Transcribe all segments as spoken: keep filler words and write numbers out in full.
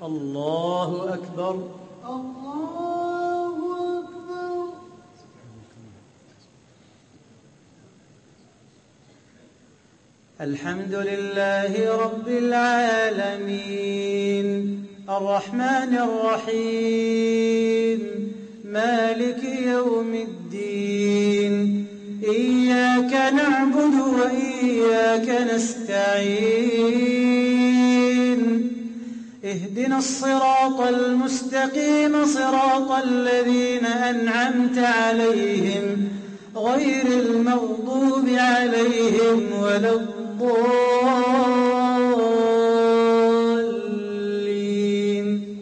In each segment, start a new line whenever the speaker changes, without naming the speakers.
الله أكبر.
الله أكبر.
الحمد لله رب العالمين الرحمن الرحيم مالك يوم الدين إياك نعبد وإياك نستعين اهدنا الصراط المستقيم صراط الذين أنعمت عليهم غير المغضوب عليهم ولا الضالين.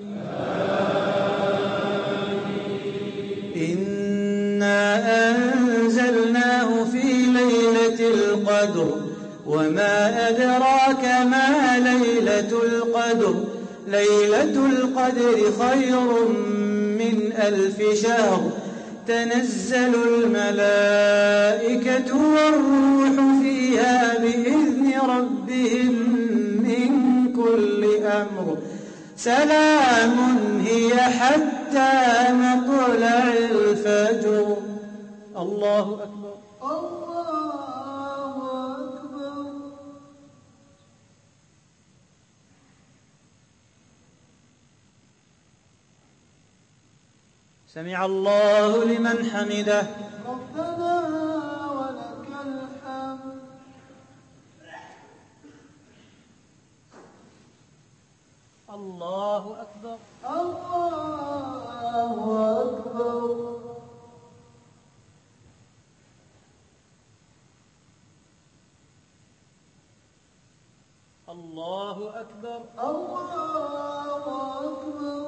إنا أنزلناه في ليلة القدر وما أدراك ما ليلة القدر ليلة القدر خير من ألف شهر تنزل الملائكة والروح فيها بإذن ربهم من كل أمر سلام هي حتى مطلع الفجر. الله أكبر.
الله أكبر.
سمع الله لمن حمده.
ربنا ولك الحمد.
الله أكبر.
الله أكبر.
الله أكبر.
الله أكبر.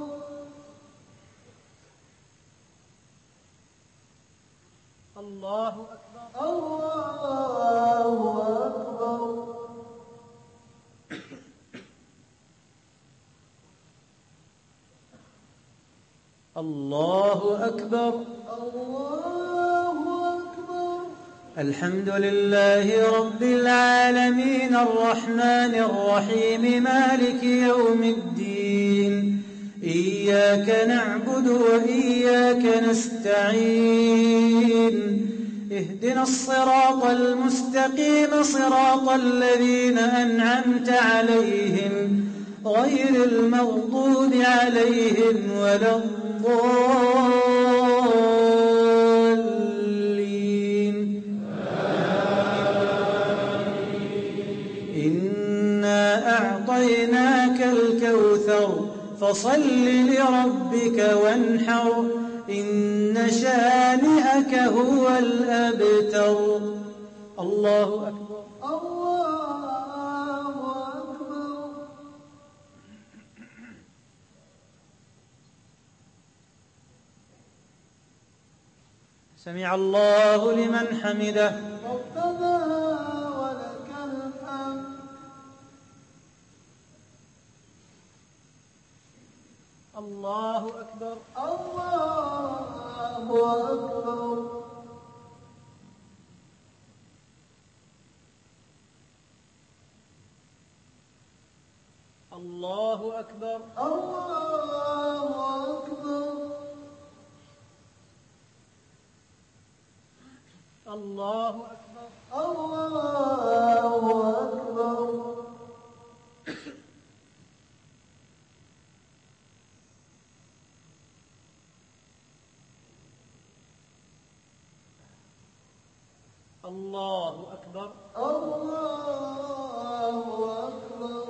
الله أكبر.
الله أكبر.
الله أكبر.
الله أكبر.
الحمد لله رب العالمين الرحمن الرحيم مالك يوم الدين إياك نعبد وإياك نستعين اهدنا الصراط المستقيم صراط الذين أنعمت عليهم غير المغضوب عليهم ولا الضالين. إنا أعطيناك الكوثر فصل لربك وانحر إن شانئك هو الأبتر. الله أكبر.
الله أكبر.
سمع الله لمن حمده.
ربنا ولك الحمد.
الله أكبر.
الله أكبر.
الله أكبر.
الله أكبر.
الله أكبر.
الله أكبر.
الله أكبر.
الله أكبر.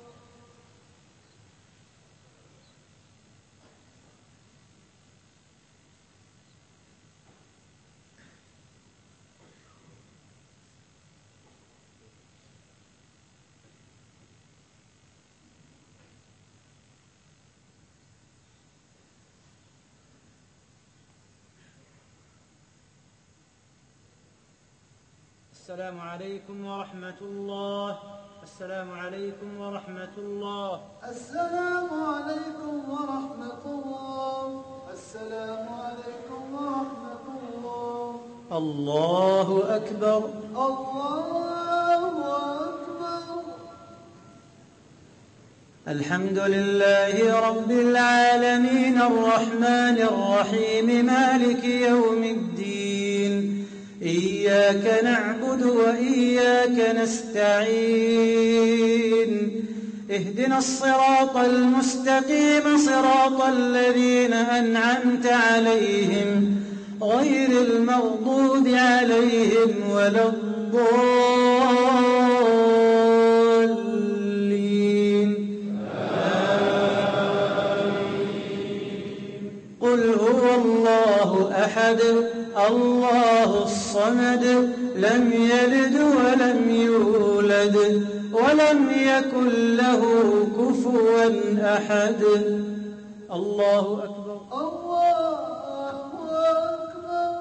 السلام عليكم ورحمة الله. السلام عليكم ورحمة الله.
السلام عليكم ورحمة الله. السلام عليكم ورحمة الله.
الله أكبر.
الله أكبر.
الحمد لله رب العالمين الرحمن الرحيم مالك يوم الدين إياك نعبد وإياك نستعين اهدنا الصراط المستقيم صراط الذين أنعمت عليهم غير المغضوب عليهم ولا الضالين قل هو الله أحد الله الصمد لم يلد ولم يولد ولم يكن له كفوا أحد. الله أكبر.
الله أكبر.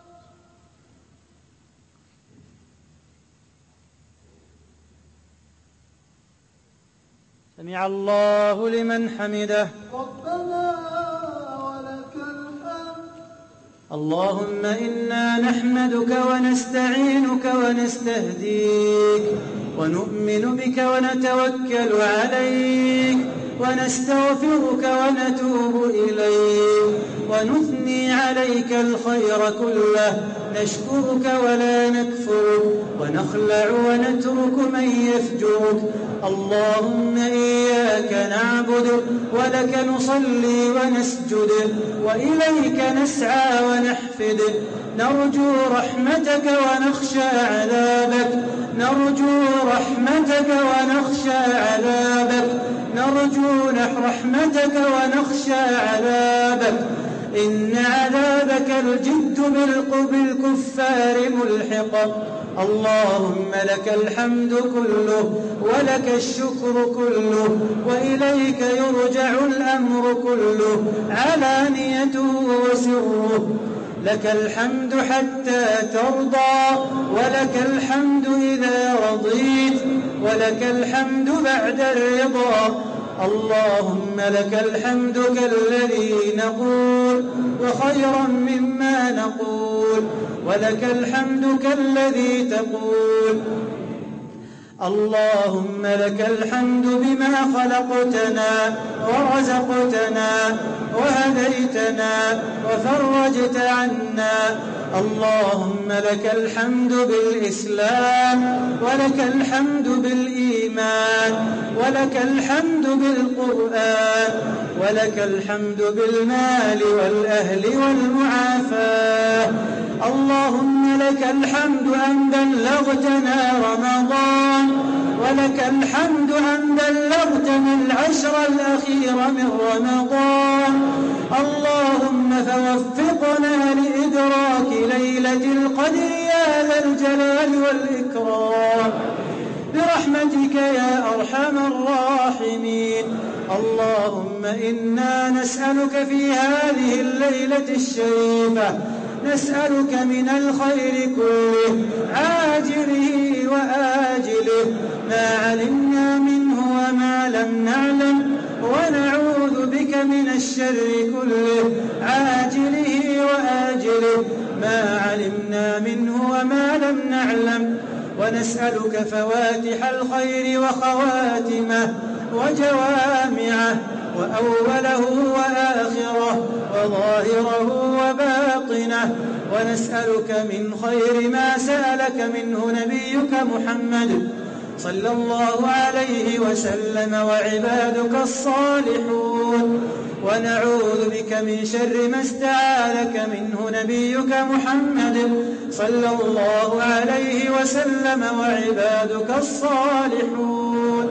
سمع الله لمن حمده.
ربنا ولك الحمد.
اللهم إنا نحمدك ونستعينك ونستهديك ونؤمن بك ونتوكل عليك ونستغفرك ونتوب إليك ونثني عليك الخير كله نشكرك ولا نكفرك ونخلع ونترك من يفجرك. اللهم إياك نعبد ولك نصلي ونسجد وإليك نسعى ونحفد نرجو رحمتك ونخشى عذابك نرجو رحمتك ونخشى عذابك نرجو رحمتك ونخشى عذابك إن عذابك الجد بالكفار ملحق. اللهم لك الحمد كله ولك الشكر كله وإليك يرجع الأمر كله علانيته وسره. لك الحمد حتى ترضى ولك الحمد إذا رضيت ولك الحمد بعد الرضا. اللهم لك الحمد كالذي نقول وخيرا مما نقول ولك الحمد كالذي تقول. اللهم لك الحمد بما خلقتنا ورزقتنا وهديتنا وفرجت عنا. اللهم لك الحمد بالإسلام ولك الحمد بالإيمان ولك الحمد بالقرآن ولك الحمد بالمال والأهل والمعافاة. اللهم لك الحمد أن بلغتنا رمضان ولك الحمد أن بلغتنا العشر الأخير من رمضان. اللهم فوفقنا لإدراك ليلة القدر يا ذا الجلال والإكرام برحمتك يا أرحم الراحمين. اللهم إنا نسألك في هذه الليلة الشريفة نسألك من الخير كله عاجله وآجله ما علمنا منه وما لم نعلم ونعوذ بك من الشر كله عاجله وآجله ما علمنا منه وما لم نعلم ونسألك فواتح الخير وخواتمه وجوامعه وأوله وآخره وظاهره وباطنه ونسألك من خير ما سألك منه نبيك محمد صلى الله عليه وسلم وعبادك الصالحون ونعوذ بك من شر ما استعاذك منه نبيك محمد صلى الله عليه وسلم وعبادك الصالحون.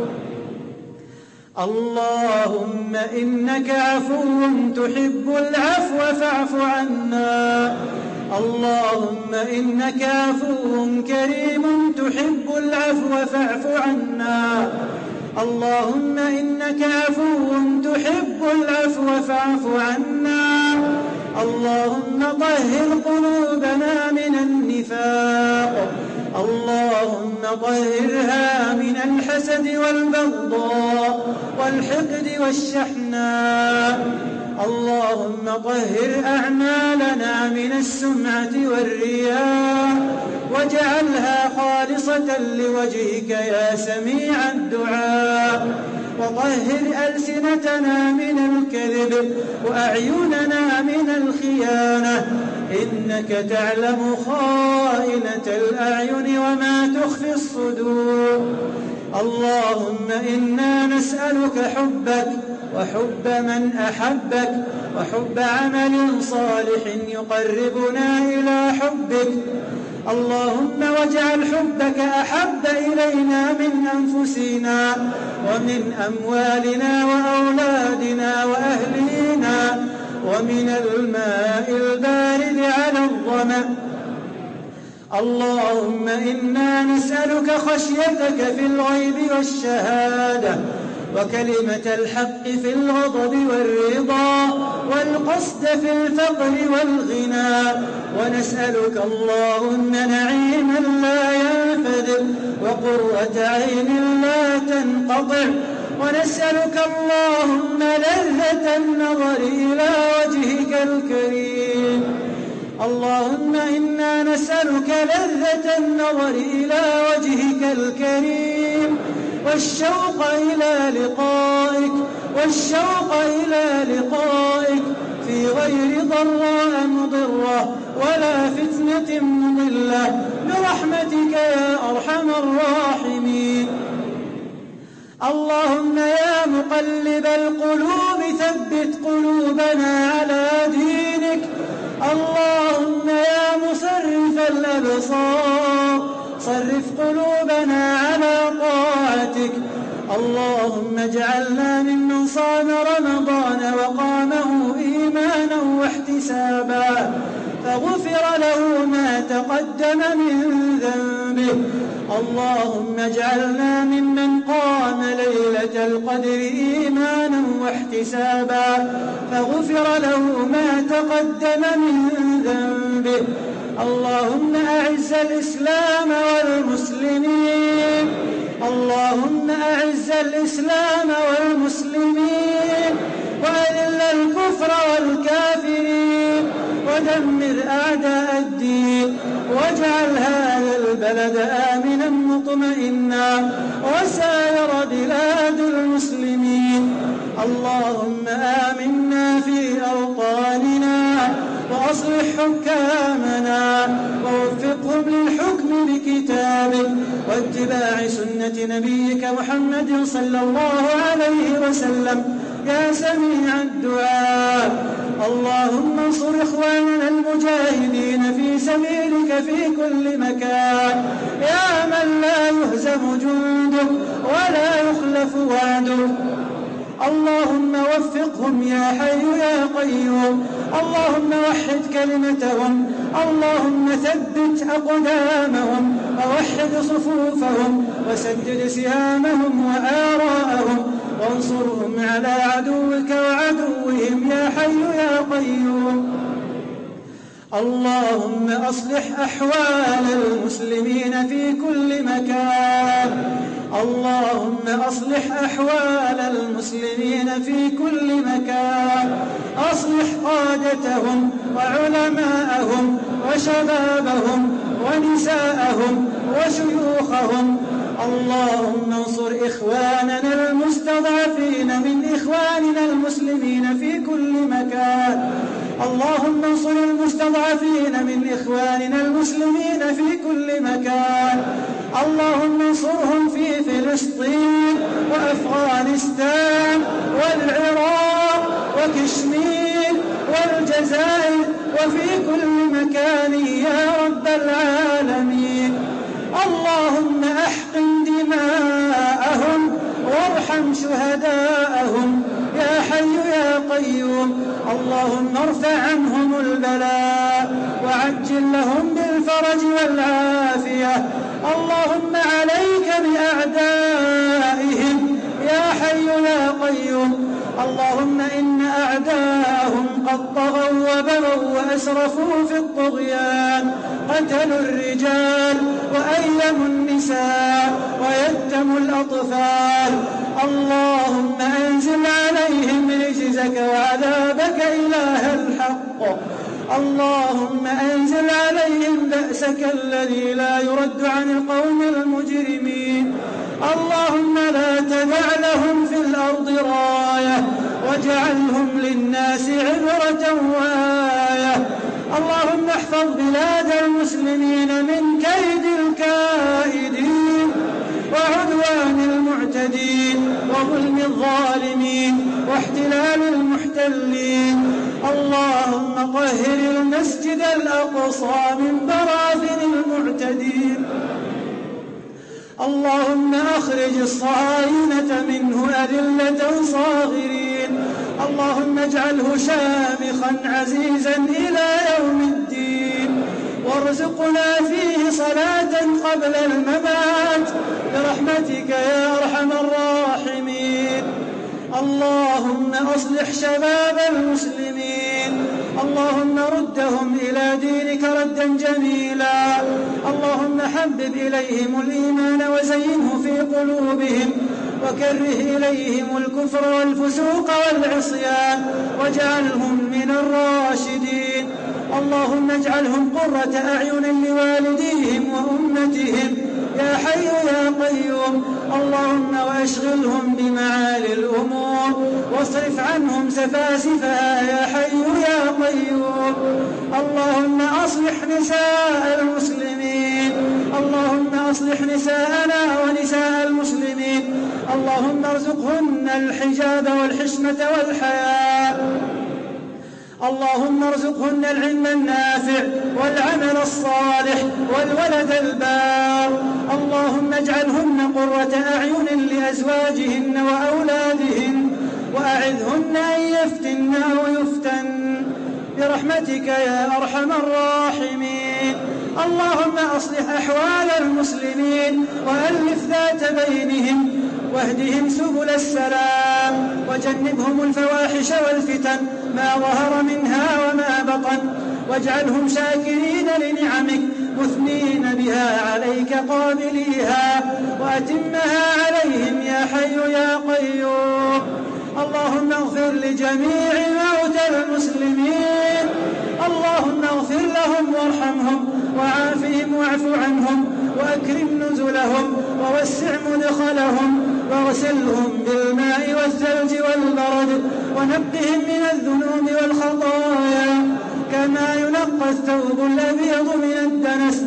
اللهم إنك عفو تحب العفو فاعف عنا. اللهم إنك عفو كريم تحب العفو فاعف عنا. اللهم إنك عفو تحب العفو فاعف عنا. اللهم طهر قلوبنا من النفاق. اللهم طهرها من الحسد والبغضاء والحقد والشحناء. اللهم طهر أعمالنا من السمعة والرياء واجعلها خالصة لوجهك يا سميع الدعاء. وطهر ألسنتنا من الكذب وأعيننا من الخيانة، إنك تعلم خائنة الأعين وما تخفي الصدور. اللهم إنا نسألك حبك وحب من أحبك وحب عمل صالح يقربنا إلى حبك. اللهم واجعل حبك أحب إلينا من أنفسنا ومن أموالنا وأولادنا وأهلينا ومن الماء البارد على الظمأ. اللهم إنا نسألك خشيتك في الغيب والشهادة وكلمة الحق في الغضب والرضا والقصد في الفقر والغنى، ونسألك اللهم نعيما لا ينفد وقرة عين لا تنقطع، ونسألك اللهم لذة النظر إلى وجهك الكريم. اللهم إنا نسألك لذة النظر إلى وجهك الكريم والشوق إلى لقائك والشوق إلى لقائك في غير ضراء مضرة ولا فتنة مضلة برحمتك يا أرحم الراحمين. اللهم يا مقلب القلوب ثبت قلوبنا على دينك. اللهم يا مصرف الأبصار صرف قلوبنا على طاعتك. اللهم اجعلنا ممن صام رمضان وقامه إيمانا واحتسابا فغفر له ما تقدم من ذنبه. اللهم اجعلنا ممن قام ليلة القدر إيمانا واحتسابا فغفر له ما تقدم من ذنبه. اللهم أعز الإسلام والمسلمين. اللهم أعز الإسلام والمسلمين وأذل الكفر والكافرين ودمر أعداء الدين واجعل هذا البلد آمنا مطمئنا وسائر بلاد المسلمين. اللهم آمنا في أوطاننا وأصلح حكامنا ووفقهم للحكم بكتابك واتباع سنة نبيك محمد صلى الله عليه وسلم يا سميع الدعاء. اللهم انصر إخواننا المجاهدين في سبيلك في كل مكان يا من لا يهزم جندك ولا يخلف وعدك. اللهم وفقهم يا حي يا قيوم. اللهم وحد كلمتهم. اللهم ثبت أقدامهم ووحد صفوفهم وسدد سهامهم وآراءهم وانصرهم على عدوك وعدوهم يا حي يا قيوم. اللهم أصلح أحوال المسلمين في كل مكان. اللهم أصلح أحوال المسلمين في كل مكان. أصلح قادتهم وعلماءهم وشبابهم ونساءهم وشيوخهم. اللهم انصر إخواننا المستضعفين من إخواننا المسلمين في كل مكان. اللهم انصر المستضعفين من إخواننا المسلمين في كل مكان. اللهم انصرهم في فلسطين وأفغانستان والعراق وكشمير والجزائر وفي كل مكان يا رب العالمين. اللهم أحقن دماءهم وارحم شهداءهم يا حي يا قيوم. اللهم ارفع عنهم البلاء وعجل لهم بالفرج والعافية. اللهم عليك بأعدائهم يا حي يا قيوم. اللهم إن أعداءهم قد طغوا وبغوا وأسرفوا في الطغيان، قتلوا الرجال وأيموا النساء ويتموا الأطفال. اللهم أنزل عليهم رجزك وعذابك إله الحق. اللهم أنزل عليهم بأسك الذي لا يرد عن القوم المجرمين. اللهم لا تدع لهم في الأرض راية واجعلهم للناس عبرة وآية. اللهم احفظ بلاد المسلمين من كيد الكائدين وعدوان المعتدين وظلم الظالمين واحتلال المحتلين. اللهم طهر المسجد الأقصى من براثن المعتدين. اللهم أخرج الصهاينة منه أذلة صاغرين. اللهم اجعله شامخا عزيزا إلى يوم الدين، وارزقنا فيه صلاة قبل الممات برحمتك يا أرحم الراحمين. اللهم أصلح شباب المسلمين، اللهم ردهم إلى دينك ردا جميلا. اللهم حبب إليهم الإيمان وزينه في قلوبهم، وكره إليهم الكفر والفسوق والعصيان واجعلهم من الراشدين. اللهم اجعلهم قرة أعين لوالديهم وأمتهم يا حي يا قيوم. اللهم واشغلهم بمعالي الأمور واصرف عنهم سفاسفها يا حي يا قيوم. اللهم أصلح نساء المسلمين، اللهم أصلح نساءنا ونساء المسلمين. اللهم ارزقهن الحجاب والحشمة والحياء. اللهم ارزقهن العلم النافع والعمل الصالح والولد البار. اللهم اجعلهن قرة أعين لأزواجهن وأولادهن، وأعذهن أن يفتن أو يفتن برحمتك يا أرحم الراحمين. اللهم أصلح أحوال المسلمين وألف ذات بينهم، واهدهم سبل السلام، وجنبهم الفواحش والفتن ما ظهر منها وما بطن، واجعلهم شاكرين لنعمك مثنين بها عليك قابليها، وأتمها عليهم يا حي يا قيوم. اللهم اغفر لجميع موتى المسلمين، اللهم اغفر لهم وارحمهم وعافهم واعف عنهم وأكرم نزلهم ووسع مدخلهم، واغسلهم بالماء والثلج والبرد، ونقهم من الذنوب والخطايا كما ينقى الثوب الأبيض من الدنس.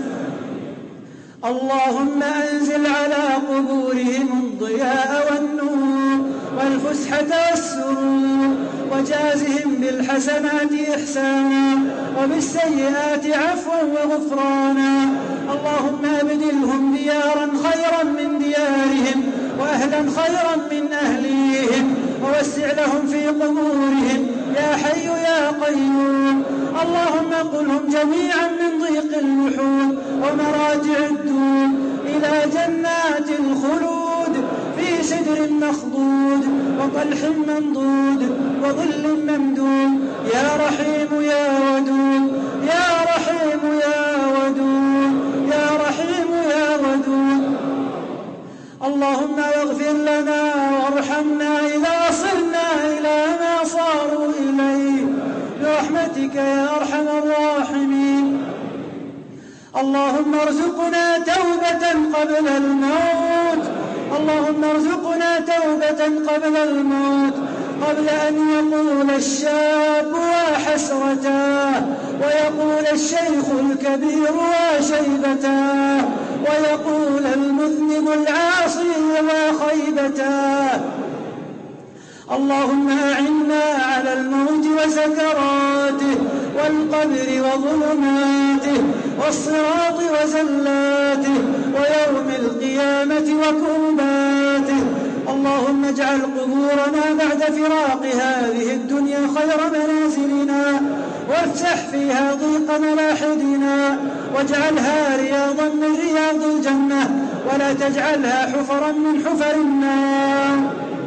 اللهم أنزل على قبورهم الضياء والنور والفسحة والسرور، وجازهم بالحسنات إحسانا وبالسيئات عفوا وغفرانا. اللهم أبدلهم ديارا خيرا من ديارهم وأهلا خيرا من أهليهم، ووسع لهم في قبورهم يا حي يا قيوم. اللهم انقلهم جميعا من ضيق اللحود ومراجع الدون إلى جنات الخلود في سدر مخضود وطلح منضود وظل ممدود يا رحيم يا ودود يا رحيم يا ودود يا رحيم يا ودود. اللهم اغفر لنا وارحمنا إذا صرنا إلى ما صاروا إليه برحمتك يا أرحم الراحمين. اللهم ارزقنا توبة قبل الموت، اللهم ارزقنا توبة قبل الموت، قبل أن يقول الشاب وحسرتاه، ويقول الشيخ الكبير وشيبتاه، ويقول المذنب العاصي وخيبتاه. اللهم أعنا على الموت وسكراته والقبر وظلماته والصراط وزلاته ويوم القيامة وكرباته. اللهم اجعل قبورنا بعد فراق هذه الدنيا خير منازلنا، وافسح فيها ضيق ملاحدنا، واجعلها رياضا من رياض الجنة، ولا تجعلها حفرا من حفر النار.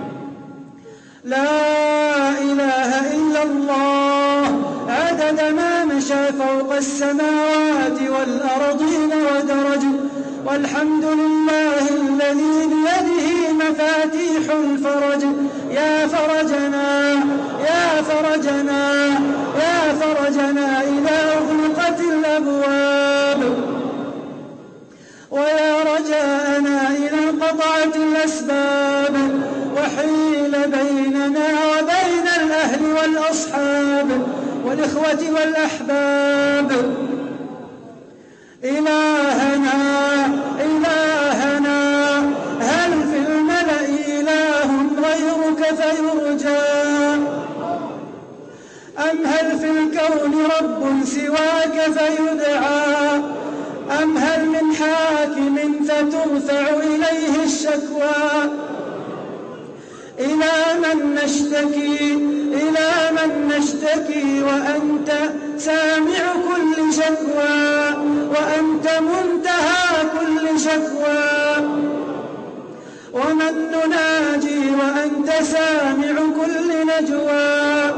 لا إله إلا الله عدد ما مشى فوق السماوات والأرضين ودرج، والحمد لله الذي بيده مفاتيح الفرج. يا فرجنا يا فرجنا يا فرجنا إذا أغلقت الأبواب، ويا رجاءنا إذا انقطعت
والإخوة والأحباب. إلهنا إلهنا هل في الملأ إله غيرك فيرجى؟ أم هل في الكون رب سواك فيدعى؟ أم هل من حاكم فترفع إليه الشكوى؟ إلى من نشتكي إلى من نشتكي وأنت سامع كل شكوى، وأنت منتهى كل شكوى. ومن نناجي وأنت سامع كل نجوى.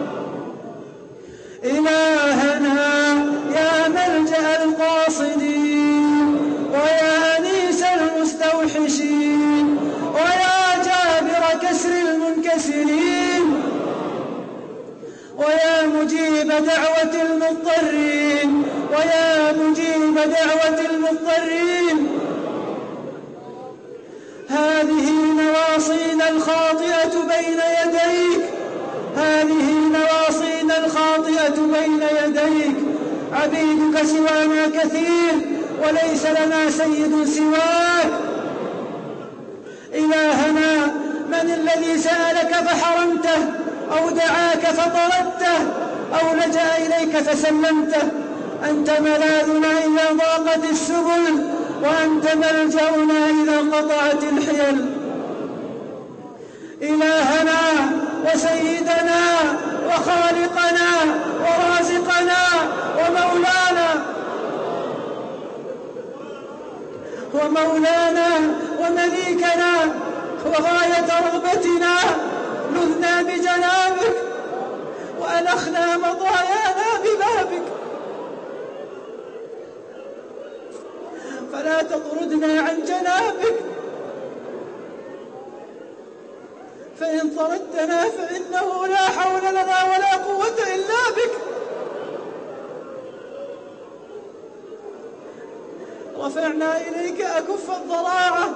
إلهنا يا ملجأ القاصدين ويا أنيس المستوحشين ويا جابر كسر المنكسرين ويا مجيب دعوة المضطرين ويا مجيب دعوة المضطرين. هذه نواصينا الخاطئة بين يديك هذه نواصينا الخاطئة بين يديك. عبيدك سوانا كثير وليس لنا سيد سواك. إلهنا من الذي سألك فحرمته أو دعاك فطردته أو لجأ إليك فسلمته؟ أنت ملاذنا إذا ضاقت السبل وأنت ملجأنا إذا انقطعت الحيل. إلهنا وسيدنا وخالقنا ورازقنا ومولانا ومولانا ومليكنا وغاية رغبتنا، لذنا بجنابك وألخنا مضايانا ببابك، فلا تطردنا عن جنابك، فإن طردتنا فإنه لا حول لنا ولا قوة إلا بك. رفعنا إليك أكف الضراعة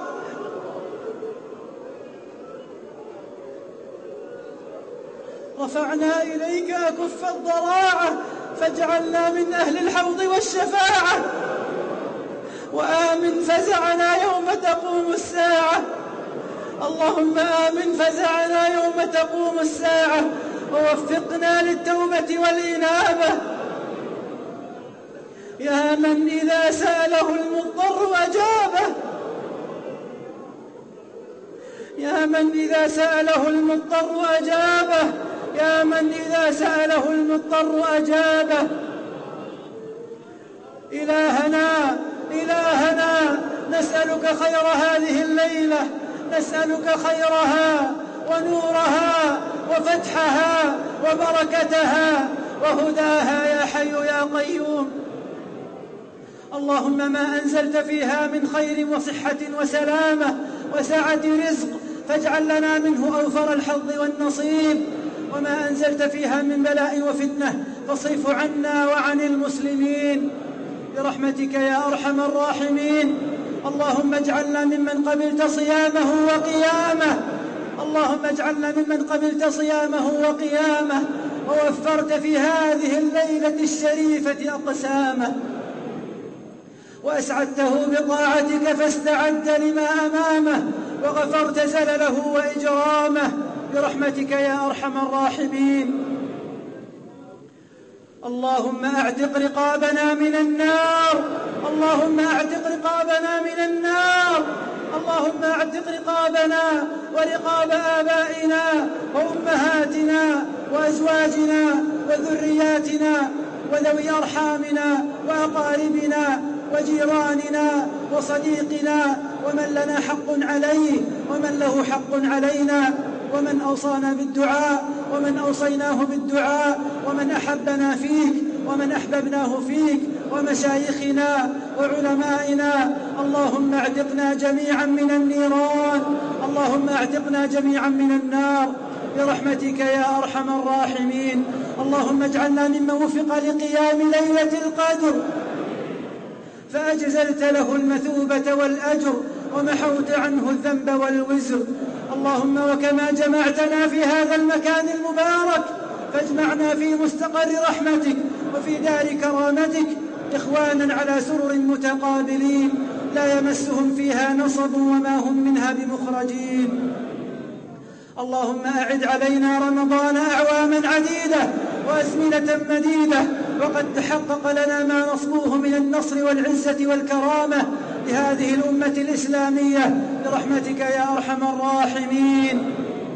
رفعنا إليك أكف الضراعة فاجعلنا من أهل الحوض والشفاعة، وآمن فزعنا يوم تقوم الساعة. اللهم آمن فزعنا يوم تقوم الساعة، ووفقنا للتوبة والإنابة. يا من إذا سأله المضطر أجابه يا من إذا سأله المضطر أجابه يا من إذا سأله المضطر أجابه. إلهنا إلهنا نسألك خير هذه الليلة، نسألك خيرها ونورها وفتحها وبركتها وهداها يا حي يا قيوم. اللهم ما أنزلت فيها من خير وصحة وسلامة وسعة رزق فاجعل لنا منه أوفر الحظ والنصيب، وما أنزلت فيها من بلاء وفتنة فاصرف عنا وعن المسلمين برحمتك يا أرحم الراحمين. اللهم اجعلنا ممن قبلت صيامه وقيامه اللهم اجعلنا ممن قبلت صيامه وقيامه ووفرت في هذه الليلة الشريفة أقسامه، وأسعدته بطاعتك فاستعد لما أمامه، وغفرت زلله وإجرامه برحمتك يا أرحم الراحمين. اللهم أعتق رقابنا من النار اللهم أعتق رقابنا من النار اللهم أعتق رقابنا ورقاب آبائنا وأمهاتنا وأزواجنا وذرياتنا وذوي أرحامنا وأقاربنا وجيراننا وصديقنا ومن لنا حق عليه ومن له حق علينا، ومن أوصانا بالدعاء ومن أوصيناه بالدعاء، ومن أحبنا فيك ومن أحببناه فيك، ومشايخنا وعلمائنا. اللهم اعتقنا جميعا من النيران اللهم اعتقنا جميعا من النار برحمتك يا أرحم الراحمين. اللهم اجعلنا ممن وفق لقيام ليلة القدر فأجزلت له المثوبة والأجر ومحوت عنه الذنب والوزر. اللهم وكما جمعتنا في هذا المكان المبارك فاجمعنا في مستقر رحمتك وفي دار كرامتك إخوانا على سرر متقابلين لا يمسهم فيها نصب وما هم منها بمخرجين. اللهم أعد علينا رمضان أعواما عديدة وأزمنة مديدة وقد تحقق لنا ما نصبوه من النصر والعزة والكرامة لهذه الأمة الإسلامية برحمتك يا أرحم الراحمين.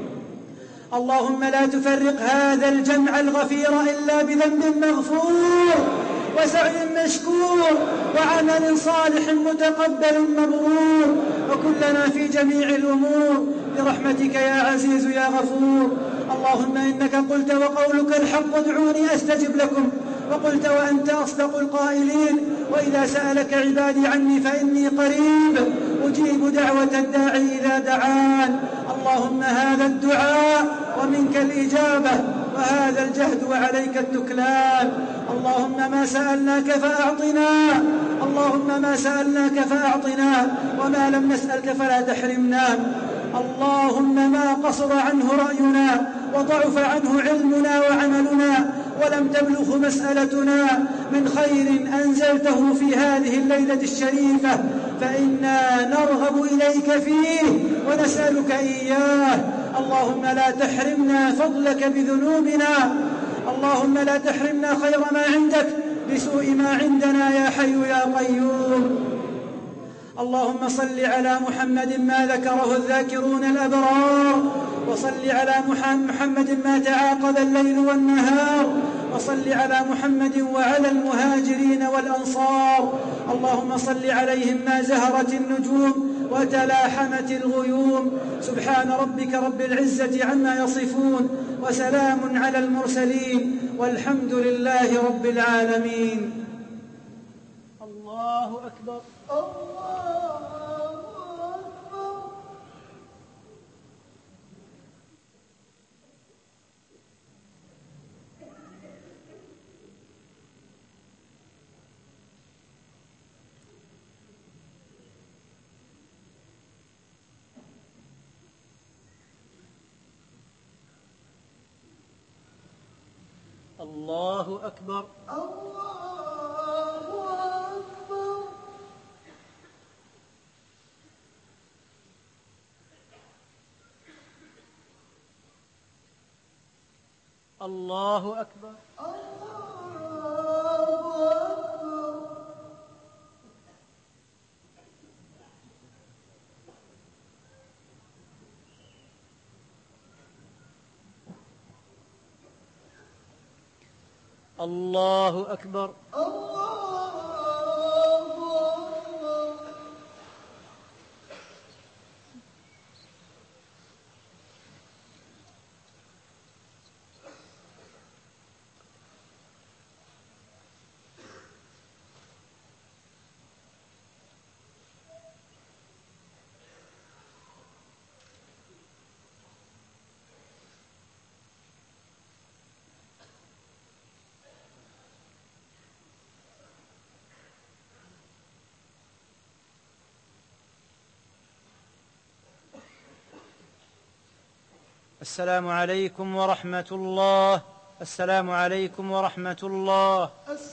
اللهم لا تفرق هذا الجمع الغفير إلا بذنب مغفور وسعي مشكور وعمل صالح متقبل مبرور، وكلنا في جميع الأمور برحمتك يا عزيز يا غفور. اللهم إنك قلت وقولك الحق ادعوني أستجب لكم، وقلت وأنت أصدق القائلين وإذا سألك عبادي عني فإني قريب أجيب دعوة الداعي إذا دعان. اللهم هذا الدعاء ومنك الإجابة وهذا الجهد وعليك التكلان. اللهم ما سألناك فأعطنا، اللهم ما سألناك فأعطنا، وما لم نسألك فلا تحرمنا. اللهم ما قصر عنه رأينا وضعف عنه علمنا وعملنا ولم تبلغ مسألتنا من خير أنزلته في هذه الليلة الشريفة فإنا نرغب إليك فيه ونسألك إياه. اللهم لا تحرمنا فضلك بذنوبنا، اللهم لا تحرمنا خير ما عندك بسوء ما عندنا يا حي يا قيوم. اللهم صل على محمد ما ذكره الذاكرون الأبرار، وصل على محمد ما تعاقب الليل والنهار، وصل على محمد وعلى المهاجرين والأنصار. اللهم صل عليهم ما زهرت النجوم وتلاحمت الغيوم. سبحان ربك رب العزة عما يصفون وسلام على المرسلين والحمد لله رب العالمين. الله أكبر. الله أكبر. الله أكبر. الله أكبر. السلام عليكم ورحمة الله. السلام عليكم ورحمة الله.